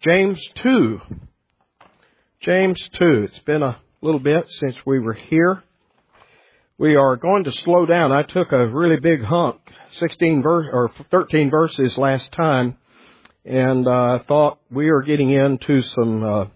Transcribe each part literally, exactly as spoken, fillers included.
James two. James two. It's been a little bit since we were here. We are going to slow down. I took a really big hunk, sixteen verse or thirteen verses last time, and I uh, thought we are getting into some, uh,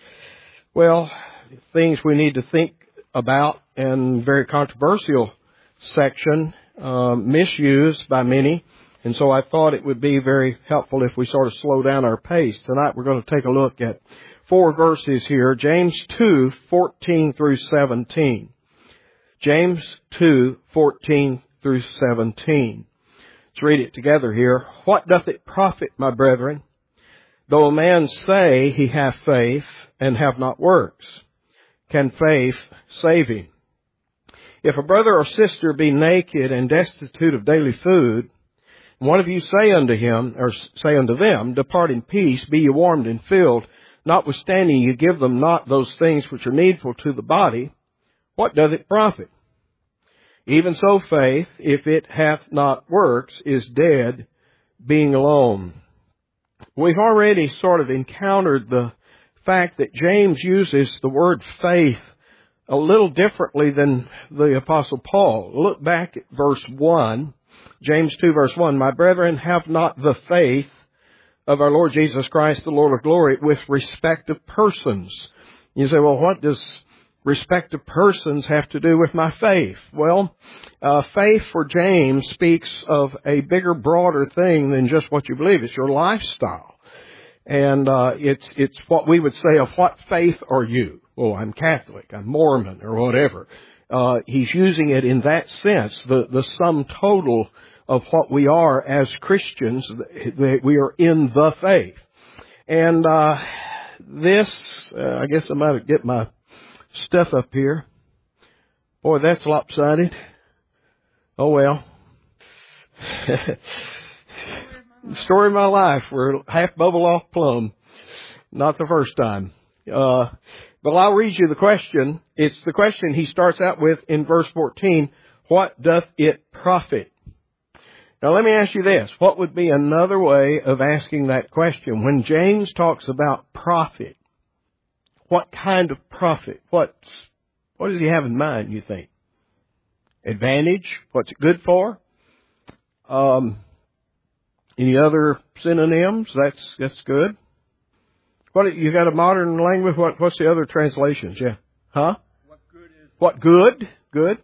well, things we need to think about, and very controversial section, uh, misused by many. And so I thought it would be very helpful if we sort of slow down our pace. Tonight we're going to take a look at four verses here. James two, fourteen through seventeen. James two, fourteen through seventeen. Let's read it together here. What doth it profit, my brethren, though a man say he hath faith and have not works? Can faith save him? If a brother or sister be naked and destitute of daily food, and one of you say unto him, or say unto them, depart in peace, be ye warmed and filled, notwithstanding you give them not those things which are needful to the body, what doth it profit? Even so faith, if it hath not works, is dead, being alone. We've already sort of encountered the fact that James uses the word faith a little differently than the Apostle Paul. Look back at verse one, James two verse one, my brethren, have not the faith of our Lord Jesus Christ, the Lord of glory, with respect of persons. You say, well, what does respect of persons have to do with my faith? Well, uh, faith for James speaks of a bigger, broader thing than just what you believe. It's your lifestyle. And uh, it's it's what we would say of what faith are you? Oh, I'm Catholic, I'm Mormon, or whatever. Uh, he's using it in that sense, the, the sum total of what we are as Christians, that we are in the faith. And uh, this, uh, I guess I might get my stuff up here. Boy, that's lopsided. Oh well. Story of my life. We're half bubble off plum. Not the first time. Uh, but I'll read you the question. It's the question he starts out with in verse fourteen. What doth it profit? Now let me ask you this. What would be another way of asking that question? When James talks about profit, what kind of profit? What's, what does he have in mind, you think? Advantage? What's it good for? Um, any other synonyms? That's, that's good. What, you got a modern language? What, what's the other translations? Yeah. Huh? What good is What good? Good.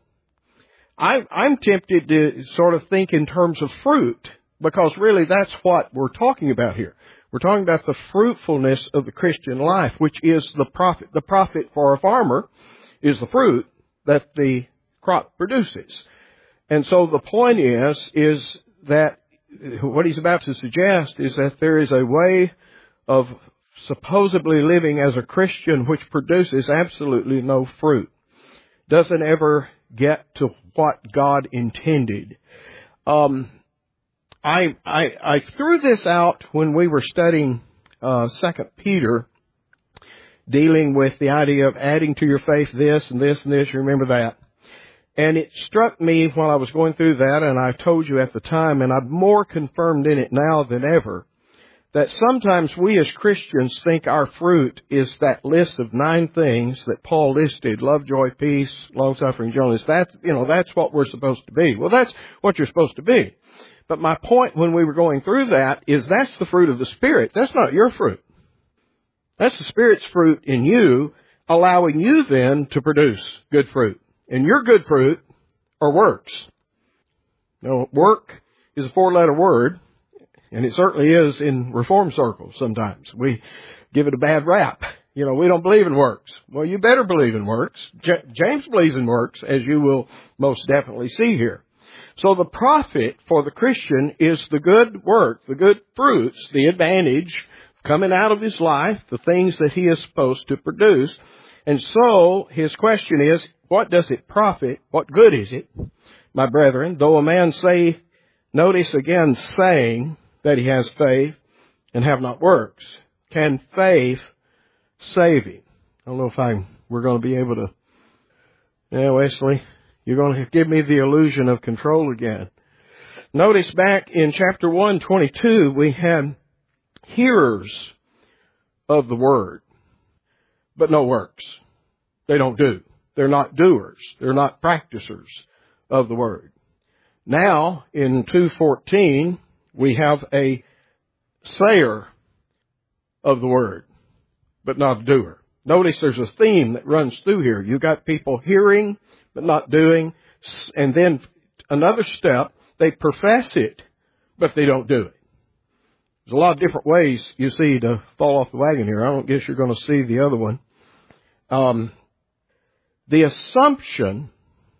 I, I'm tempted to sort of think in terms of fruit, because really that's what we're talking about here. We're talking about the fruitfulness of the Christian life, which is the profit. The profit for a farmer is the fruit that the crop produces. And so the point is, is that what he's about to suggest is that there is a way of supposedly living as a Christian which produces absolutely no fruit. Doesn't ever get to what God intended. Um, I, I, I threw this out when we were studying uh, Second Peter, dealing with the idea of adding to your faith this and this and this. You remember that? And it struck me while I was going through that, and I told you at the time, and I'm more confirmed in it now than ever, that sometimes we as Christians think our fruit is that list of nine things that Paul listed: love, joy, peace, long-suffering, gentleness. That's, you know, that's what we're supposed to be. Well, that's what you're supposed to be. But my point when we were going through that is that's the fruit of the Spirit. That's not your fruit. That's the Spirit's fruit in you, allowing you then to produce good fruit. And your good fruit are works. Now, work is a four-letter word, and it certainly is in reform circles sometimes. We give it a bad rap. You know, we don't believe in works. Well, you better believe in works. J- James believes in works, as you will most definitely see here. So the profit for the Christian is the good work, the good fruits, the advantage coming out of his life, the things that he is supposed to produce. And so his question is, what does it profit? What good is it, my brethren, though a man say, notice again, saying that he has faith and have not works? Can faith save him? I don't know if I we're going to be able to. Yeah, Wesley, you're going to give me the illusion of control again. Notice back in chapter one twenty-two, we had hearers of the Word, but no works. They don't do. They're not doers. They're not practicers of the Word. Now, in two fourteen, we have a sayer of the Word, but not a doer. Notice there's a theme that runs through here. You've got people hearing, but not doing. And then another step, they profess it, but they don't do it. There's a lot of different ways, you see, to fall off the wagon here. I don't guess you're going to see the other one. Um, the assumption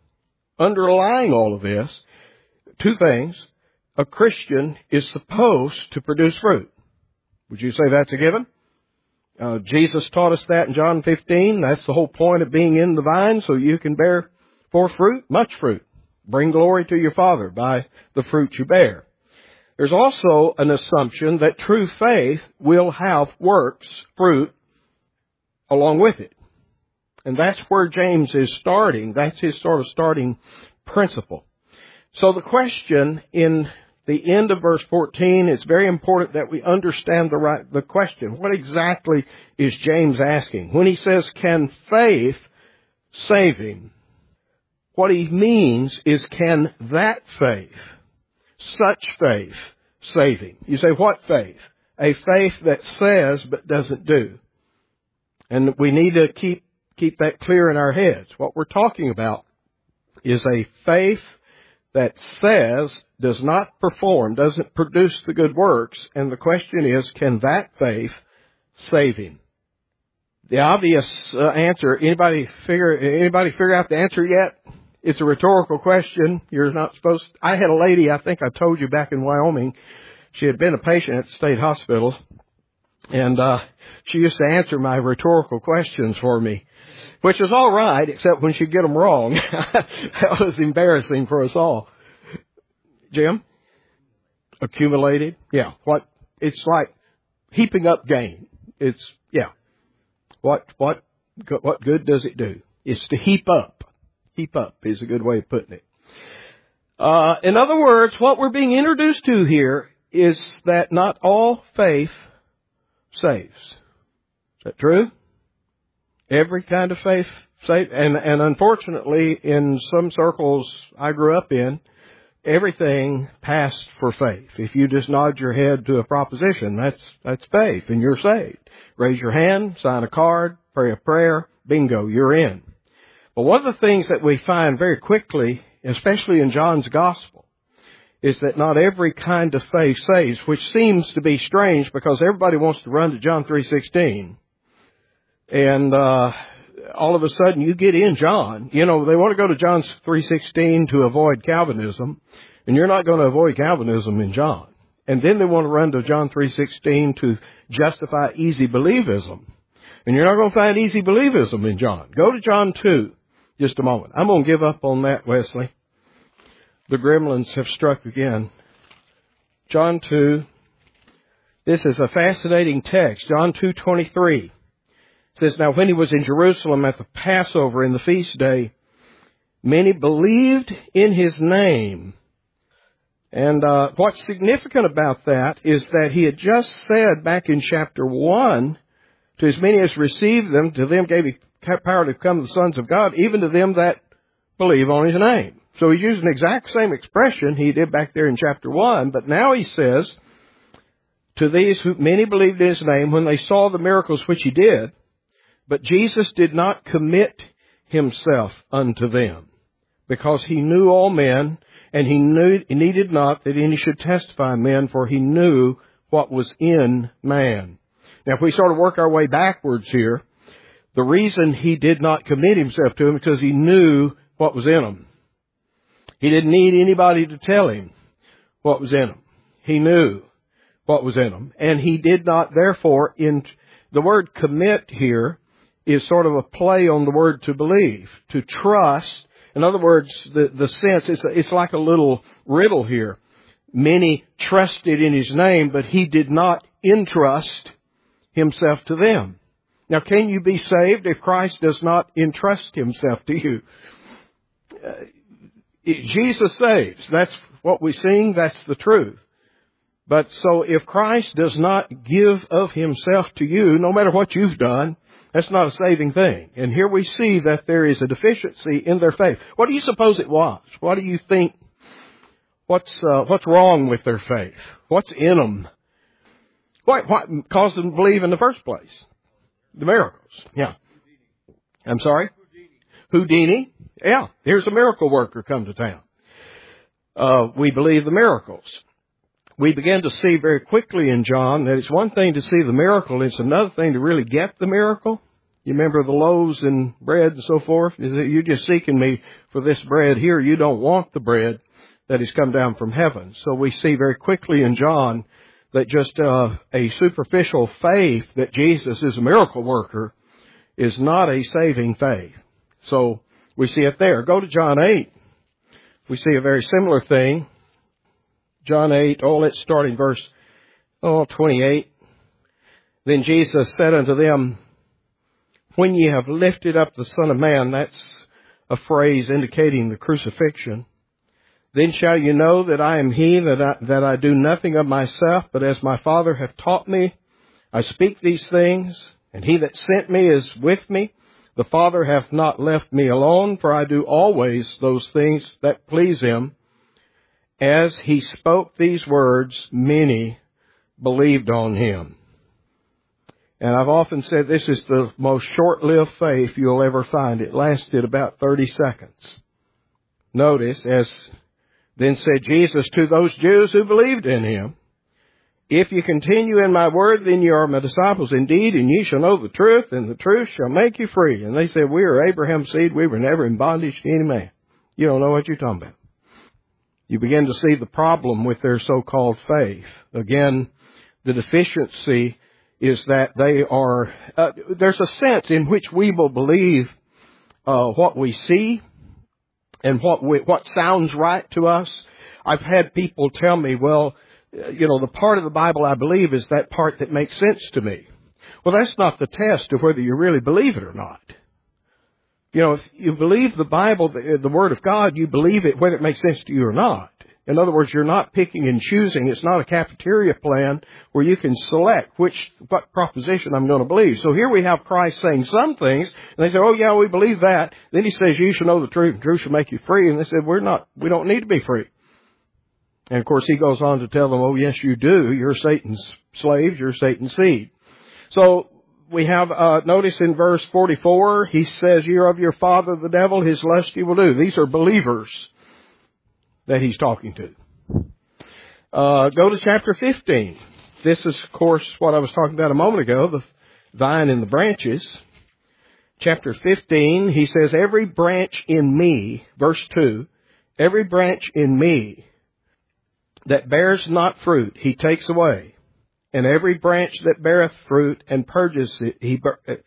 underlying all of this, two things. A Christian is supposed to produce fruit. Would you say that's a given? Uh, Jesus taught us that in John fifteen. That's the whole point of being in the vine, so you can bear forth fruit, much fruit. Bring glory to your Father by the fruit you bear. There's also an assumption that true faith will have works, fruit, along with it. And that's where James is starting. That's his sort of starting principle. So the question in the end of verse fourteen, it's very important that we understand the right, the question. What exactly is James asking? When he says, can faith save him? What he means is, can that faith, such faith, save him? You say, what faith? A faith that says but doesn't do. And we need to keep keep that clear in our heads. What we're talking about is a faith that says, does not perform, doesn't produce the good works. And the question is, can that faith save him? The obvious uh, answer, anybody figure anybody figure out the answer yet? It's a rhetorical question. You're not supposed to. I had a lady, I think I told you back in Wyoming, she had been a patient at the state hospital, and uh she used to answer my rhetorical questions for me, which is all right, except when she'd get them wrong. That was embarrassing for us all. Jim? Accumulated? Yeah. What? It's like heaping up gain. It's, yeah. What, what, what good does it do? It's to heap up. Heap up is a good way of putting it. Uh, in other words, what we're being introduced to here is that not all faith saves. Is that true? Every kind of faith saves. And, and unfortunately, in some circles I grew up in, everything passed for faith. If you just nod your head to a proposition, that's, that's faith and you're saved. Raise your hand, sign a card, pray a prayer, bingo, you're in. But one of the things that we find very quickly, especially in John's Gospel, is that not every kind of faith saves, which seems to be strange because everybody wants to run to John three sixteen. And uh all of a sudden you get in John. You know, they want to go to John three sixteen to avoid Calvinism, and you're not going to avoid Calvinism in John. And then they want to run to John three sixteen to justify easy believism. And you're not going to find easy believism in John. Go to John two. Just a moment. I'm going to give up on that, Wesley. The gremlins have struck again. John two. This is a fascinating text. John two twenty-three. It says, now when he was in Jerusalem at the Passover in the feast day, many believed in his name. And uh, what's significant about that is that he had just said back in chapter one, to as many as received them, to them gave he power to become the sons of God, even to them that believe on his name. So he's using the exact same expression he did back there in chapter one, but now he says, to these who many believed in his name when they saw the miracles which he did, but Jesus did not commit himself unto them, because he knew all men, and he knew he needed not that any should testify men, for he knew what was in man. Now, if we sort of work our way backwards here, the reason he did not commit himself to him is because he knew what was in him. He didn't need anybody to tell him what was in him. He knew what was in him. And he did not, therefore, in the word commit here is sort of a play on the word to believe, to trust. In other words, the, the sense, it's, it's like a little riddle here. Many trusted in his name, but he did not entrust himself to them. Now, can you be saved if Christ does not entrust himself to you? Uh, Jesus saves. That's what we sing. That's the truth. But so if Christ does not give of himself to you, no matter what you've done, that's not a saving thing. And here we see that there is a deficiency in their faith. What do you suppose it was? What do you think? What's uh, what's wrong with their faith? What's in them? What, what caused them to believe in the first place? The miracles. Yeah. I'm sorry? Houdini. Yeah. Here's a miracle worker come to town. Uh, we believe the miracles. We begin to see very quickly in John that it's one thing to see the miracle, it's another thing to really get the miracle. You remember the loaves and bread and so forth? Is that you're just seeking me for this bread here. You don't want the bread that has come down from heaven. So we see very quickly in John that just uh, a superficial faith that Jesus is a miracle worker is not a saving faith. So we see it there. Go to John eight. We see a very similar thing. John eight, oh, let's start in verse oh, twenty-eight. Then Jesus said unto them, when ye have lifted up the Son of Man, that's a phrase indicating the crucifixion, then shall you know that I am he, that I, that I do nothing of myself, but as my Father hath taught me, I speak these things, and he that sent me is with me. The Father hath not left me alone, for I do always those things that please him. As he spoke these words, many believed on him. And I've often said this is the most short-lived faith you'll ever find. It lasted about thirty seconds. Notice, as then said Jesus to those Jews who believed in him, if you continue in my word, then you are my disciples indeed, and ye shall know the truth, and the truth shall make you free. And they said, we are Abraham's seed, we were never in bondage to any man. You don't know what you're talking about. You begin to see the problem with their so-called faith. Again, the deficiency is that they are, uh, there's a sense in which we will believe uh, what we see and what we, what sounds right to us. I've had people tell me, well, you know, the part of the Bible I believe is that part that makes sense to me. Well, that's not the test of whether you really believe it or not. You know, if you believe the Bible, the, the Word of God, you believe it whether it makes sense to you or not. In other words, you're not picking and choosing. It's not a cafeteria plan where you can select which, what proposition I'm going to believe. So here we have Christ saying some things, and they say, oh yeah, we believe that. Then he says, you shall know the truth, and truth shall make you free. And they said, we're not, we don't need to be free. And of course he goes on to tell them, oh yes, you do. You're Satan's slaves, you're Satan's seed. So we have, uh, notice in verse forty-four, he says, you're of your father the devil, his lust you will do. These are believers that he's talking to. Uh, go to chapter fifteen. This is, of course, what I was talking about a moment ago, the vine and the branches. Chapter fifteen, he says, every branch in me, verse two, every branch in me that bears not fruit, he takes away. And every branch that beareth fruit and purges it, he,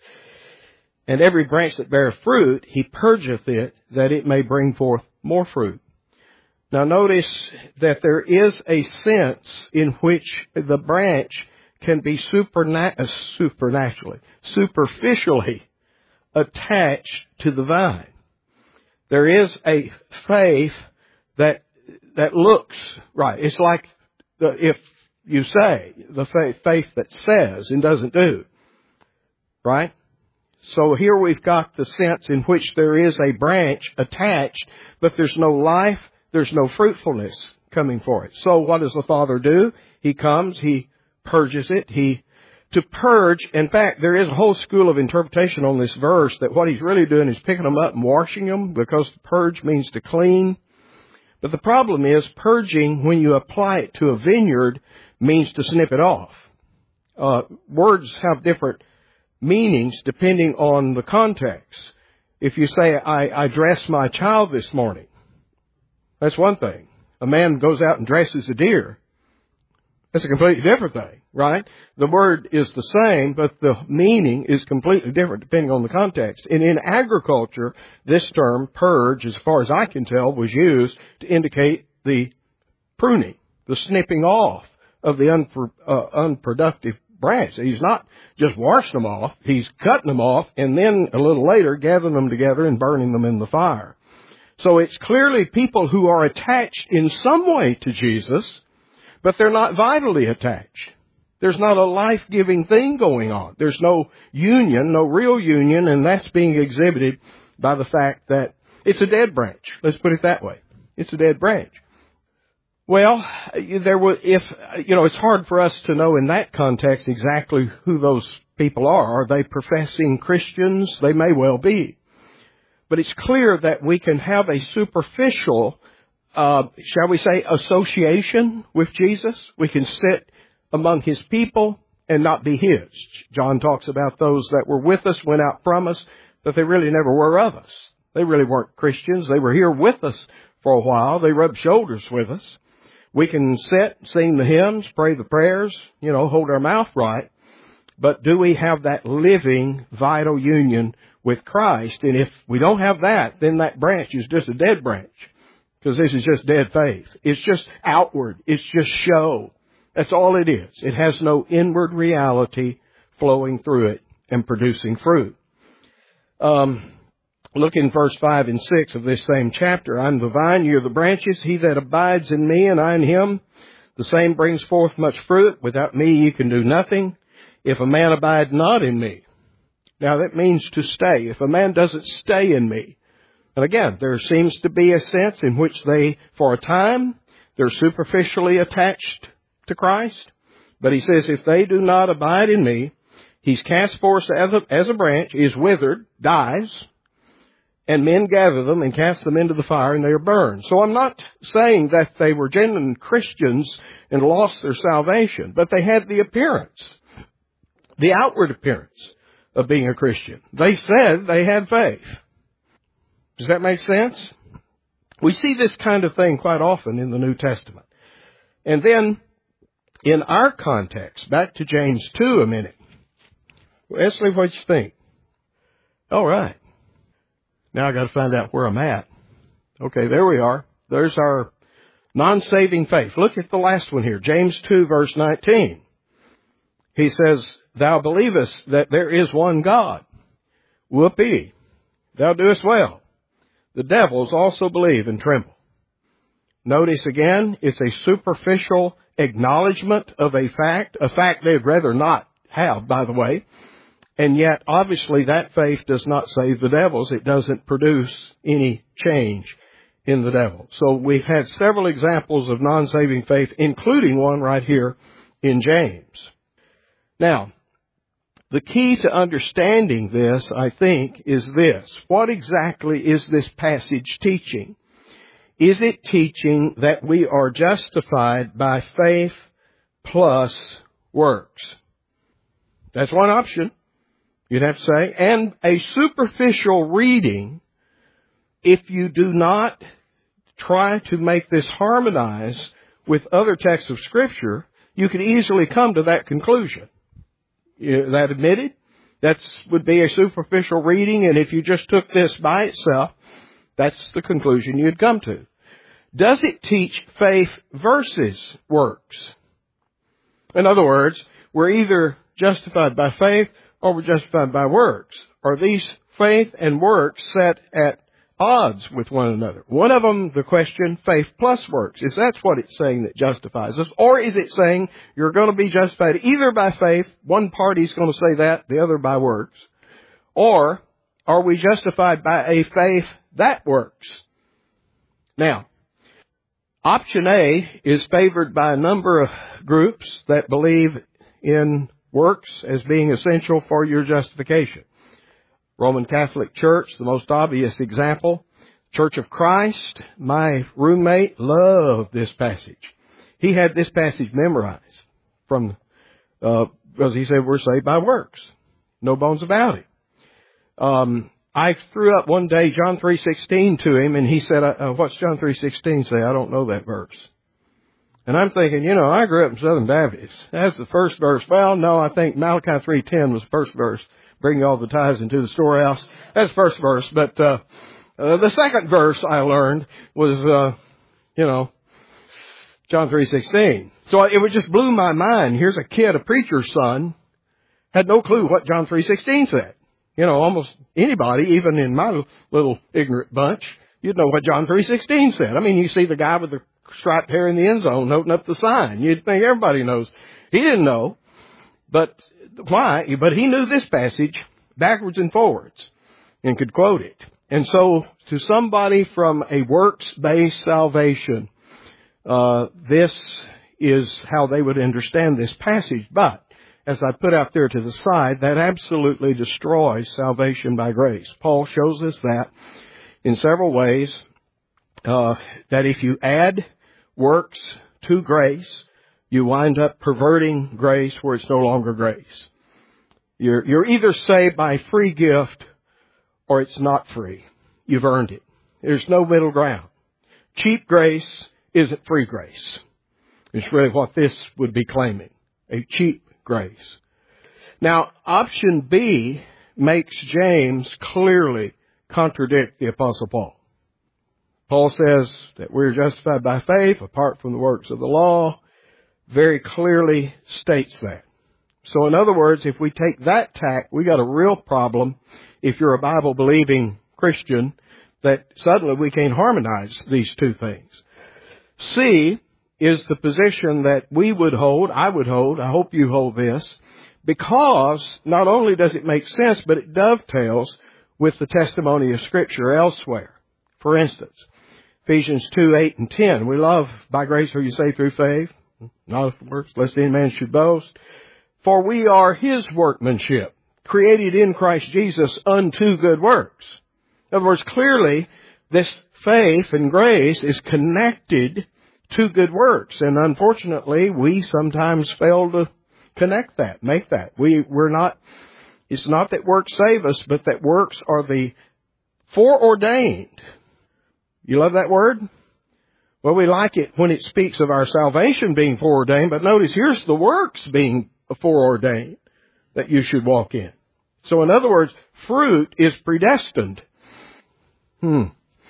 and every branch that beareth fruit, he purgeth it, that it may bring forth more fruit. Now notice that there is a sense in which the branch can be superna- uh, supernaturally, superficially attached to the vine. There is a faith that that looks right. It's like the, if you say the faith, faith that says and doesn't do, right? So here we've got the sense in which there is a branch attached, but there's no life. There's no fruitfulness coming for it. So what does the Father do? He comes, He purges it, He, to purge, in fact, there is a whole school of interpretation on this verse that what He's really doing is picking them up and washing them, because purge means to clean. But the problem is, purging, when you apply it to a vineyard, means to snip it off. Uh, words have different meanings depending on the context. If you say, I, I dressed my child this morning, that's one thing. A man goes out and dresses a deer. That's a completely different thing, right? The word is the same, but the meaning is completely different depending on the context. And in agriculture, this term, purge, as far as I can tell, was used to indicate the pruning, the snipping off of the unpro- uh, unproductive branch. He's not just washing them off, he's cutting them off, and then a little later gathering them together and burning them in the fire. So it's clearly people who are attached in some way to Jesus, but they're not vitally attached. There's not a life-giving thing going on. There's no union, no real union, and that's being exhibited by the fact that it's a dead branch. Let's put it that way. It's a dead branch. Well, there was, if, you know, it's hard for us to know in that context exactly who those people are. Are they professing Christians? They may well be. But it's clear that we can have a superficial, uh, shall we say, association with Jesus. We can sit among His people and not be His. John talks about those that were with us, went out from us, but they really never were of us. They really weren't Christians. They were here with us for a while. They rubbed shoulders with us. We can sit, sing the hymns, pray the prayers, you know, hold our mouth right. But do we have that living, vital union with Christ? And if we don't have that, then that branch is just a dead branch. Because this is just dead faith. It's just outward. It's just show. That's all it is. It has no inward reality flowing through it and producing fruit. Um, look in verse five and six of this same chapter. I'm the vine, you are the branches. He that abides in me and I in him, the same brings forth much fruit. Without me you can do nothing. If a man abide not in me. Now that means to stay. If a man doesn't stay in me. And again, there seems to be a sense in which they, for a time, they're superficially attached to Christ. But he says, if they do not abide in me, he's cast forth as a, as a branch, is withered, dies, and men gather them and cast them into the fire and they are burned. So I'm not saying that they were genuine Christians and lost their salvation, but they had the appearance, the outward appearance of being a Christian. They said they had faith. Does that make sense? We see this kind of thing quite often in the New Testament. And then, in our context, back to James two a minute. Wesley, what you think? All right. Now I got to find out where I'm at. Okay, there we are. There's our non-saving faith. Look at the last one here. James two, verse nineteen. He says, thou believest that there is one God. Whoopee. Thou doest well. The devils also believe and tremble. Notice again, it's a superficial acknowledgement of a fact, a fact they'd rather not have, by the way. And yet, obviously, that faith does not save the devils. It doesn't produce any change in the devil. So we've had several examples of non-saving faith, including one right here in James. Now, the key to understanding this, I think, is this. What exactly is this passage teaching? Is it teaching that we are justified by faith plus works? That's one option, you'd have to say. And a superficial reading, if you do not try to make this harmonize with other texts of Scripture, you could easily come to that conclusion. Is that admitted? That would be a superficial reading, and if you just took this by itself, that's the conclusion you'd come to. Does it teach faith versus works? In other words, we're either justified by faith or we're justified by works. Are these faith and works set at odds with one another? One of them, the question, faith plus works. Is that what it's saying that justifies us? Or is it saying you're going to be justified either by faith, one party's going to say that, the other by works? Or are we justified by a faith that works? Now, option A is favored by a number of groups that believe in works as being essential for your justification. Roman Catholic Church, the most obvious example. Church of Christ, my roommate loved this passage. He had this passage memorized from, uh, because he said we're saved by works. No bones about it. Um, I threw up one day John three sixteen to him, and he said, uh, what's John three sixteen say? I don't know that verse. And I'm thinking, you know, I grew up in Southern Baptist. That's the first verse. Well, no, I think Malachi three ten was the first verse. Bring all the tithes into the storehouse. That's the first verse. But uh, uh the second verse I learned was, uh, you know, John three sixteen. So it just blew my mind. Here's a kid, a preacher's son, had no clue what John three sixteen said. You know, almost anybody, even in my little ignorant bunch, you'd know what John three sixteen said. I mean, you see the guy with the striped hair in the end zone holding up the sign. You'd think everybody knows. He didn't know. But why? But he knew this passage backwards and forwards and could quote it. And so to somebody from a works-based salvation, uh, this is how they would understand this passage. But as I put out there to the side, that absolutely destroys salvation by grace. Paul shows us that in several ways, uh, that if you add works to grace, you wind up perverting grace where it's no longer grace. You're, you're either saved by free gift or it's not free. You've earned it. There's no middle ground. Cheap grace isn't free grace. It's really what this would be claiming. A cheap grace. Now, option B makes James clearly contradict the Apostle Paul. Paul says that we're justified by faith apart from the works of the law. Very clearly states that. So in other words, if we take that tack, we got a real problem if you're a Bible-believing Christian, that suddenly we can't harmonize these two things. C is the position that we would hold, I would hold, I hope you hold this, because not only does it make sense, but it dovetails with the testimony of Scripture elsewhere. For instance, Ephesians two, eight, and ten. We love, by grace are you saved through faith, not of works, lest any man should boast. For we are His workmanship, created in Christ Jesus unto good works. In other words, clearly, this faith and grace is connected to good works. And unfortunately, we sometimes fail to connect that, make that. We, we're not, it's not that works save us, but that works are the foreordained. You love that word? Well, we like it when it speaks of our salvation being foreordained, but notice here's the works being foreordained that you should walk in. So in other words, fruit is predestined. Hmm.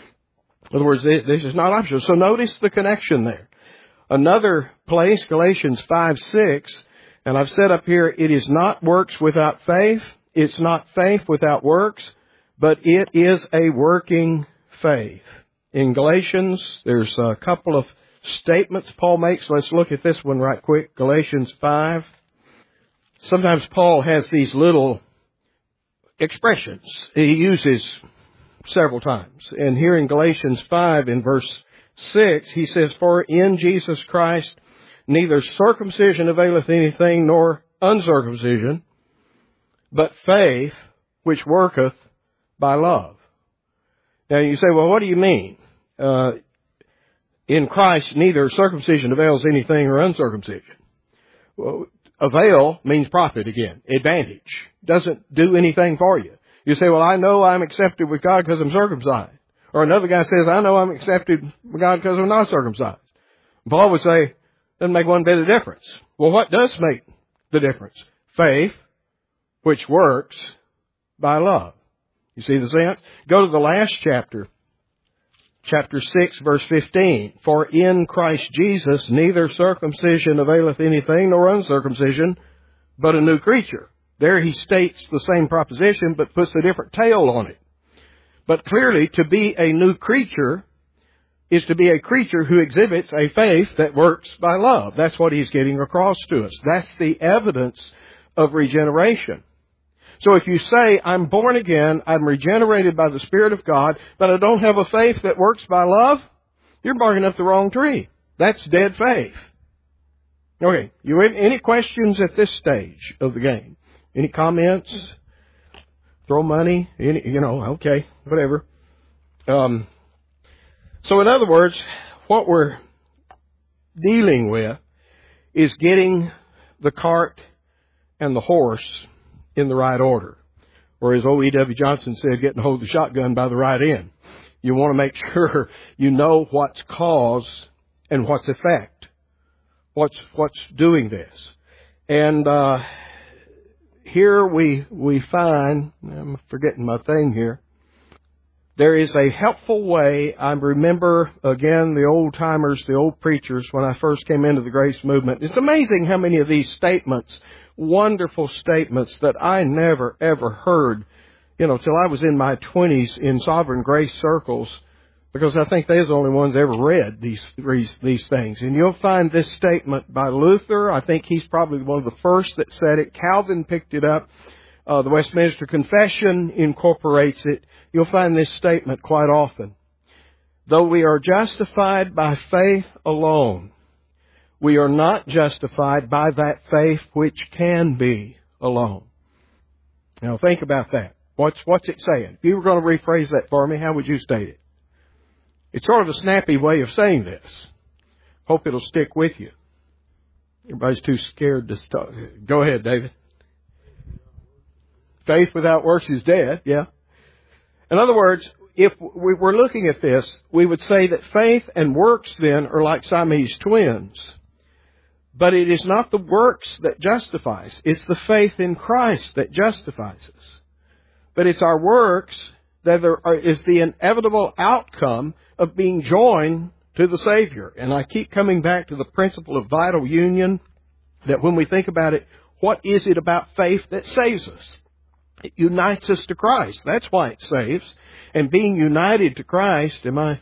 In other words, this is not optional. So notice the connection there. Another place, Galatians five, six, and I've said up here, it is not works without faith. It's not faith without works, but it is a working faith. In Galatians, there's a couple of statements Paul makes. Let's look at this one right quick. Galatians five. Sometimes Paul has these little expressions he uses several times. And here in Galatians five, in verse six, he says, For in Jesus Christ neither circumcision availeth anything, nor uncircumcision, but faith which worketh by love. Now you say, well, what do you mean? Uh, in Christ neither circumcision avails anything or uncircumcision. Well, avail means profit again, advantage. Doesn't do anything for you. You say, well, I know I'm accepted with God because I'm circumcised. Or another guy says, I know I'm accepted with God because I'm not circumcised. Paul would say, doesn't make one bit of difference. Well, what does make the difference? Faith, which works by love. You see the sense? Go to the last chapter. Chapter six, verse fifteen. For in Christ Jesus neither circumcision availeth anything nor uncircumcision, but a new creature. There he states the same proposition, but puts a different tail on it. But clearly, to be a new creature is to be a creature who exhibits a faith that works by love. That's what he's getting across to us. That's the evidence of regeneration. So if you say, I'm born again, I'm regenerated by the Spirit of God, but I don't have a faith that works by love, you're barking up the wrong tree. That's dead faith. Okay, you have any questions at this stage of the game? Any comments? Throw money? Any, you know, okay, whatever. Um, so in other words, what we're dealing with is getting the cart and the horse in the right order. Or as O E W Johnson said, getting hold of the shotgun by the right end. You want to make sure you know what's cause and what's effect. What's, what's doing this. And, uh, here we, we find, I'm forgetting my thing here. There is a helpful way. I remember, again, the old timers, the old preachers, when I first came into the grace movement. It's amazing how many of these statements, wonderful statements that I never, ever heard, you know, till I was in my twenties in sovereign grace circles, because I think they're the only ones ever read these, these these things. And you'll find this statement by Luther. I think he's probably one of the first that said it. Calvin picked it up. Uh, the Westminster Confession incorporates it. You'll find this statement quite often. Though we are justified by faith alone, we are not justified by that faith which can be alone. Now think about that. What's, what's it saying? If you were going to rephrase that for me, how would you state it? It's sort of a snappy way of saying this. Hope it'll stick with you. Everybody's too scared to start. Go ahead, David. Faith without works is dead, yeah. In other words, if we were looking at this, we would say that faith and works then are like Siamese twins. But it is not the works that justifies. It's the faith in Christ that justifies us. But it's our works that are, is the inevitable outcome of being joined to the Savior. And I keep coming back to the principle of vital union, that when we think about it, what is it about faith that saves us? It unites us to Christ. That's why it saves. And being united to Christ, am I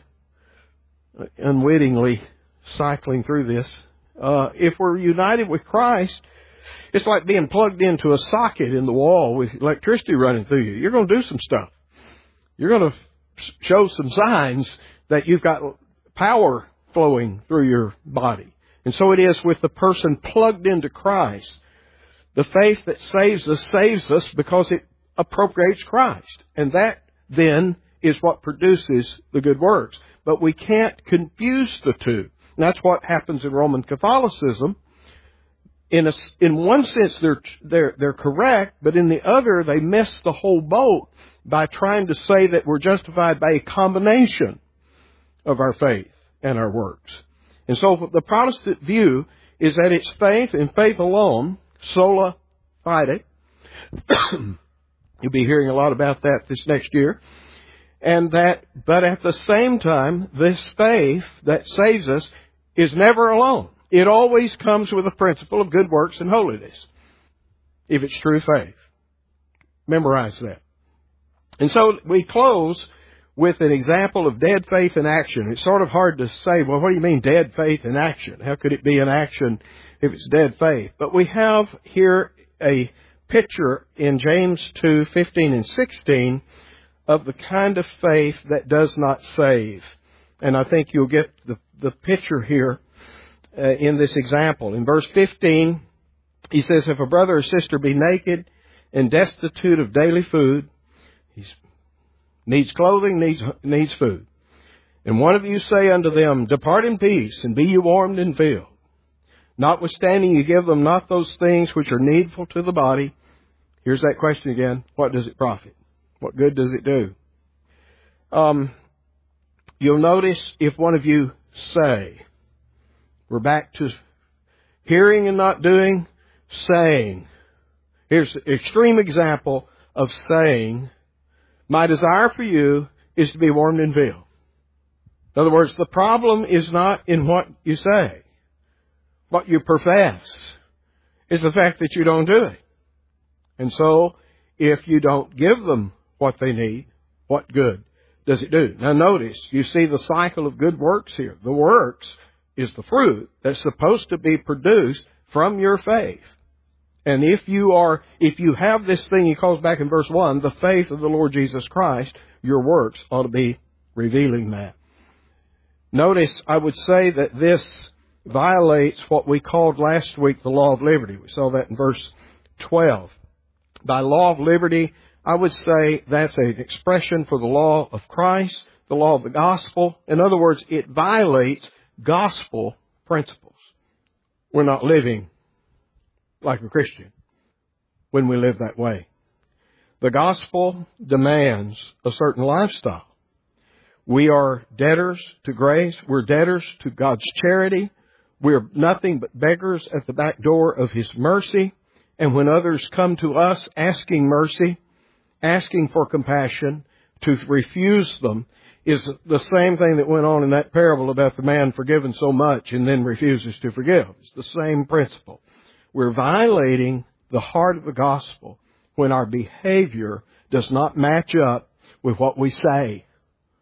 unwittingly cycling through this? Uh, if we're united with Christ, it's like being plugged into a socket in the wall with electricity running through you. You're going to do some stuff. You're going to show some signs that you've got power flowing through your body. And so it is with the person plugged into Christ. The faith that saves us saves us because it appropriates Christ. And that then is what produces the good works. But we can't confuse the two. And that's what happens in Roman Catholicism. In a, in one sense, they're, they're, they're correct, but in the other, they miss the whole boat by trying to say that we're justified by a combination of our faith and our works. And so the Protestant view is that it's faith and faith alone, sola fide. You'll be hearing a lot about that this next year. And that, but at the same time, this faith that saves us is never alone. It always comes with a principle of good works and holiness, if it's true faith. Memorize that. And so we close with an example of dead faith in action. It's sort of hard to say, well, what do you mean dead faith in action? How could it be an action if it's dead faith? But we have here a picture in James two, fifteen and sixteen of the kind of faith that does not save. And I think you'll get the, the picture here uh, in this example. In verse fifteen, he says, if a brother or sister be naked and destitute of daily food, he needs clothing, needs, needs food. And one of you say unto them, depart in peace, and be ye warmed and filled. Notwithstanding, you give them not those things which are needful to the body. Here's that question again. What does it profit? What good does it do? Um, you'll notice if one of you say, we're back to hearing and not doing, saying. Here's an extreme example of saying, my desire for you is to be warmed and filled. In other words, the problem is not in what you say. What you profess is the fact that you don't do it. And so, if you don't give them what they need, what good does it do? Now notice, you see the cycle of good works here. The works is the fruit that's supposed to be produced from your faith. And if you are, if you have this thing he calls back in verse one, the faith of the Lord Jesus Christ, your works ought to be revealing that. Notice, I would say that this violates what we called last week the law of liberty. We saw that in verse twelve. By law of liberty, I would say that's an expression for the law of Christ, the law of the gospel. In other words, it violates gospel principles. We're not living like a Christian when we live that way. The gospel demands a certain lifestyle. We are debtors to grace. We're debtors to God's charity. We're nothing but beggars at the back door of His mercy. And when others come to us asking mercy, asking for compassion, to refuse them is the same thing that went on in that parable about the man forgiven so much and then refuses to forgive. It's the same principle. We're violating the heart of the gospel when our behavior does not match up with what we say.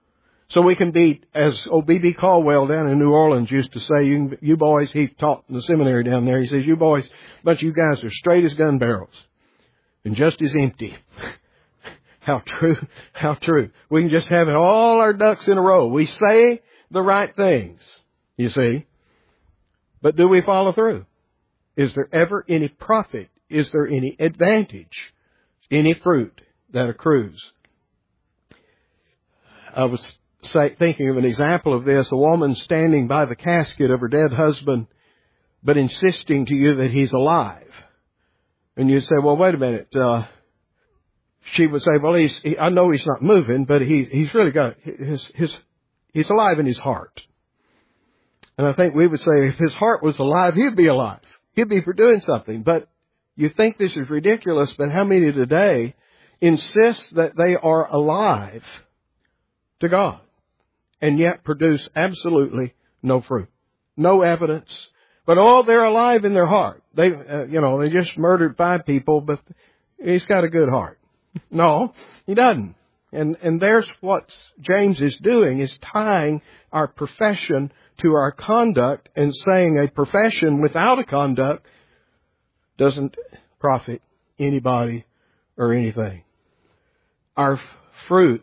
So we can be, as old B B Caldwell down in New Orleans used to say, you, you boys, he taught in the seminary down there, he says, you boys, a bunch of you guys are straight as gun barrels and just as empty. How true, how true. We can just have all our ducks in a row. We say the right things, you see, but do we follow through? Is there ever any profit? Is there any advantage? Any fruit that accrues? I was say, thinking of an example of this, a woman standing by the casket of her dead husband, but insisting to you that he's alive. And you'd say, well, wait a minute. Uh, she would say, well, he's, he, I know he's not moving, but he, he's really got his, his, he's alive in his heart. And I think we would say if his heart was alive, he'd be alive. He'd be for doing something. But you think this is ridiculous, but how many today insist that they are alive to God and yet produce absolutely no fruit, no evidence? But oh, they're alive in their heart. They, uh, you know, they just murdered five people, but he's got a good heart. No, he doesn't. And and there's what James is doing, is tying our profession to our conduct and saying a profession without a conduct doesn't profit anybody or anything. Our fruit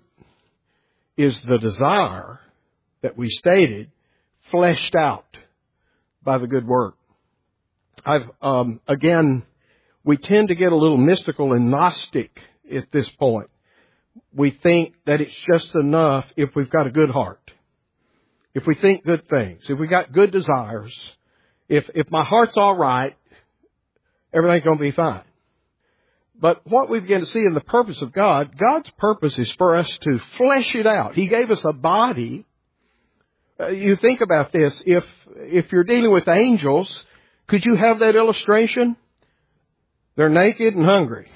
is the desire that we stated fleshed out by the good work. I've, um, again, we tend to get a little mystical and Gnostic at this point. We think that it's just enough if we've got a good heart. If we think good things, if we got good desires, if, if my heart's all right, everything's going to be fine. But what we begin to see in the purpose of God, God's purpose is for us to flesh it out. He gave us a body. Uh, you think about this. If, if you're dealing with angels, could you have that illustration? They're naked and hungry.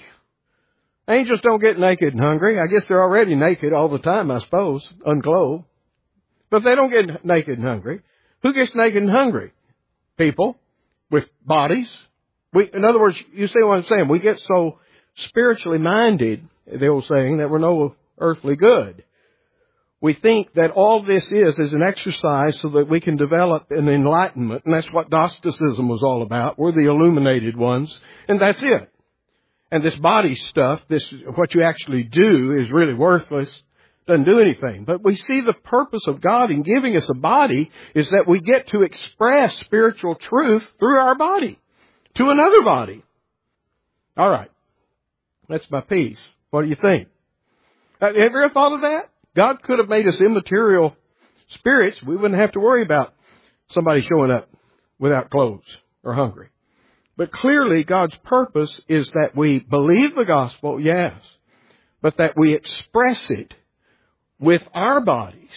Angels don't get naked and hungry. I guess they're already naked all the time, I suppose, unclothed. But they don't get naked and hungry. Who gets naked and hungry? People with bodies. We, in other words, you see what I'm saying? We get so spiritually minded, the old saying, that we're no earthly good. We think that all this is is an exercise so that we can develop an enlightenment, and that's what Gnosticism was all about. We're the illuminated ones, and that's it. And this body stuff, this what you actually do, is really worthless. Doesn't do anything. But we see the purpose of God in giving us a body is that we get to express spiritual truth through our body to another body. All right. That's my piece. What do you think? Have you ever thought of that? God could have made us immaterial spirits. We wouldn't have to worry about somebody showing up without clothes or hungry. But clearly God's purpose is that we believe the gospel, yes, but that we express it with our bodies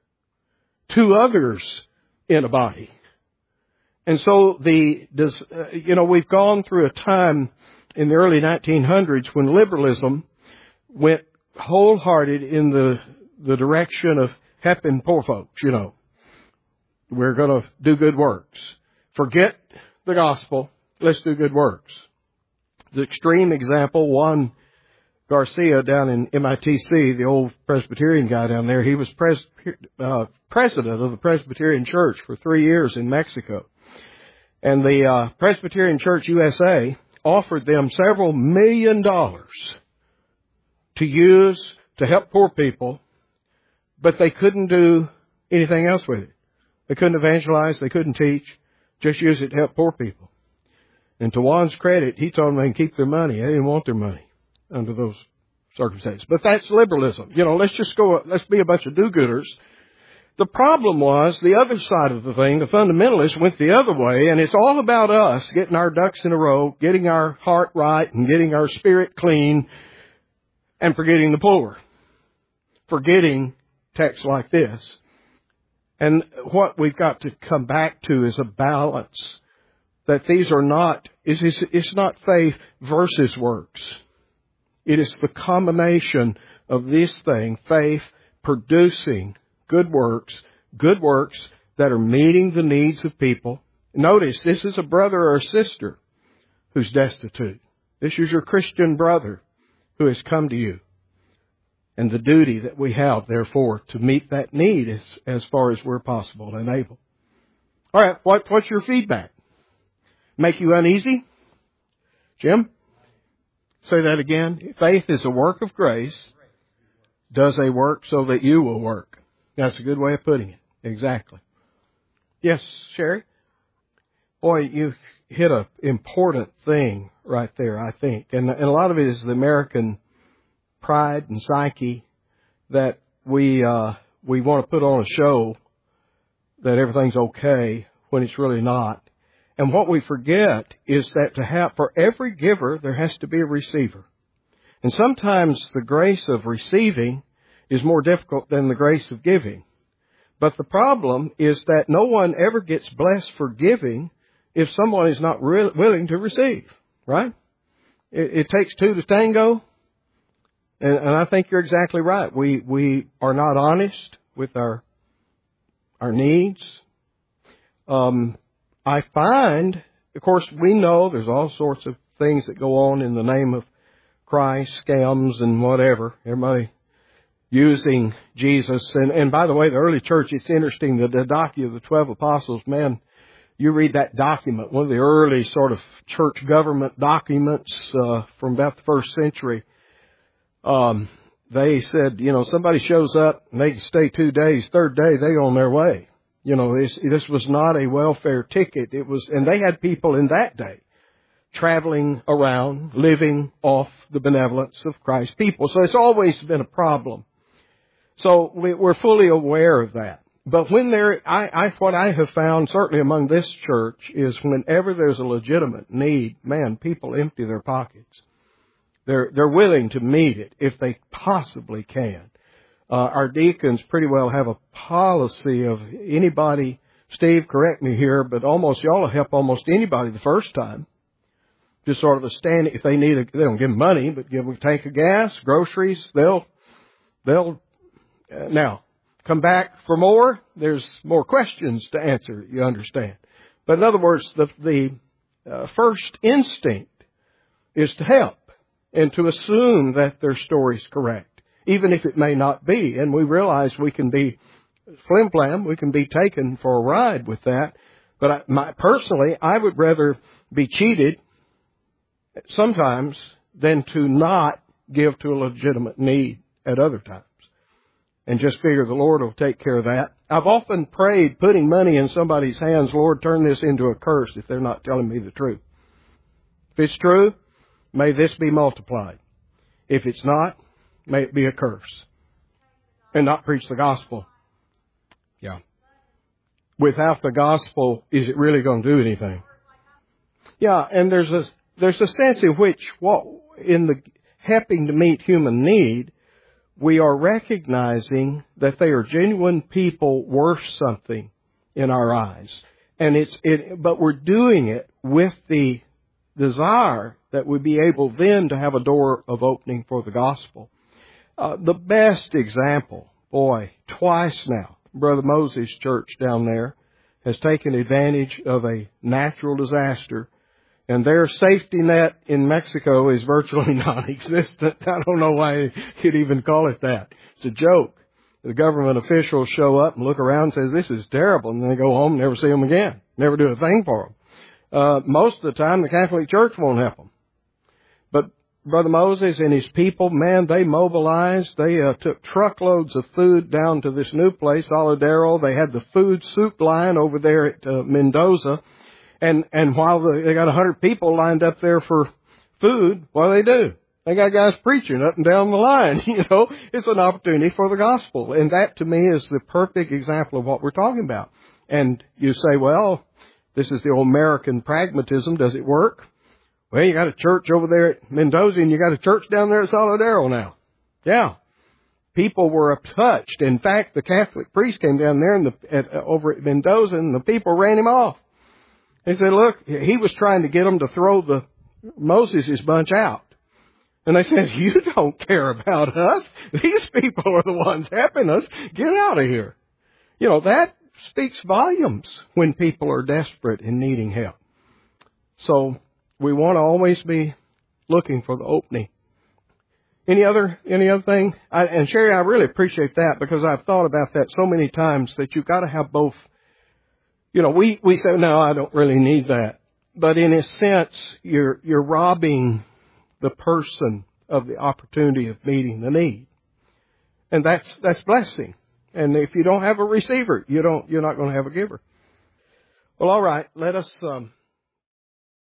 to others in a body. And so the, does, uh, you know, we've gone through a time in the early nineteen hundreds when liberalism went wholehearted in the, the direction of helping poor folks, you know. We're going to do good works. Forget the gospel. Let's do good works. The extreme example, Juan Garcia down in M I T C, the old Presbyterian guy down there, he was pres- uh, president of the Presbyterian Church for three years in Mexico. And the uh, Presbyterian Church U S A offered them several million dollars to use to help poor people, but they couldn't do anything else with it. They couldn't evangelize, they couldn't teach, just use it to help poor people. And to Juan's credit, he told them they can keep their money. They didn't want their money under those circumstances. But that's liberalism. You know, let's just go, let's be a bunch of do-gooders. The problem was the other side of the thing, the fundamentalists went the other way, and it's all about us getting our ducks in a row, getting our heart right, and getting our spirit clean, and forgetting the poor. Forgetting texts like this. And what we've got to come back to is a balance. That these are not, it's, it's not faith versus works. It is the combination of this thing, faith producing good works, good works that are meeting the needs of people. Notice, this is a brother or a sister who's destitute. This is your Christian brother who has come to you. and the duty that we have, therefore, to meet that need as, as far as we're possible and able. All right, what, what's your feedback? Make you uneasy? Jim? Say that again. Faith is a work of grace, does a work so that you will work. That's a good way of putting it. Exactly. Yes, Sherry? Boy, you hit an important thing right there, I think. And, and a lot of it is the American pride and psyche that we uh, we want to put on a show that everything's okay when it's really not. And what we forget is that to have, for every giver, there has to be a receiver. And sometimes the grace of receiving is more difficult than the grace of giving. But the problem is that no one ever gets blessed for giving if someone is not re- willing to receive, right? It, it takes two to tango. And, and I think you're exactly right. We, we are not honest with our, our needs. Um, I find, of course, we know there's all sorts of things that go on in the name of Christ, scams and whatever. Everybody using Jesus. And, and by the way, the early church, it's interesting, the Didache of the twelve apostles, man, you read that document, one of the early sort of church government documents uh, from about the first century. Um, they said, you know, somebody shows up and they can stay two days, third day they on their way. You know, this, this was not a welfare ticket. It was, and they had people in that day traveling around, living off the benevolence of Christ's people. So it's always been a problem. So we, we're fully aware of that. But when there, I, I, what I have found, certainly among this church, is whenever there's a legitimate need, man, people empty their pockets. They're, they're willing to meet it if they possibly can. Uh, our deacons pretty well have a policy of anybody, Steve, correct me here, but almost y'all will help almost anybody the first time. Just sort of a stand, if they need a, they don't give them money, but give them a tank of gas, groceries, they'll, they'll, uh, now, come back for more. There's more questions to answer, you understand. But in other words, the, the uh, first instinct is to help and to assume that their story's correct, even if it may not be. And we realize we can be flim-flam, we can be taken for a ride with that. But I, my, personally, I would rather be cheated sometimes than to not give to a legitimate need at other times. And just figure the Lord will take care of that. I've often prayed, putting money in somebody's hands, Lord, turn this into a curse if they're not telling me the truth. If it's true, may this be multiplied. If it's not, may it be a curse. And not preach the gospel. Yeah. Without the gospel, is it really going to do anything? Yeah, and there's a there's a sense in which, what in the helping to meet human need, we are recognizing that they are genuine people worth something in our eyes. And it's it, but we're doing it with the desire that we be able then to have a door of opening for the gospel. Uh, the best example, boy, twice now, Brother Moses Church down there has taken advantage of a natural disaster, and their safety net in Mexico is virtually non-existent. I don't know why you'd even call it that. It's a joke. The government officials show up and look around and says, this is terrible, and then they go home and never see them again, never do a thing for them. Uh, most of the time, the Catholic Church won't help them. But Brother Moses and his people, man, they mobilized. They uh, took truckloads of food down to this new place, Soledero. They had the food soup line over there at uh, Mendoza. And and while the, they got a hundred people lined up there for food, what do they do? They got guys preaching up and down the line. You know, it's an opportunity for the gospel. And that, to me, is the perfect example of what we're talking about. And you say, well, this is the old American pragmatism. Does it work? Well, you got a church over there at Mendoza, and you got a church down there at Soledero now. Yeah. People were touched. In fact, the Catholic priest came down there and the, at, over at Mendoza, and the people ran him off. They said, look, he was trying to get them to throw the Moses' bunch out. And they said, you don't care about us. These people are the ones helping us. Get out of here. You know, that speaks volumes when people are desperate and needing help. So we want to always be looking for the opening. Any other, any other thing? I, and Sherry, I really appreciate that because I've thought about that so many times that you've got to have both. You know, we, we say, no, I don't really need that. But in a sense, you're, you're robbing the person of the opportunity of meeting the need. And that's, that's blessing. And if you don't have a receiver, you don't, you're not going to have a giver. Well, all right. Let us, um,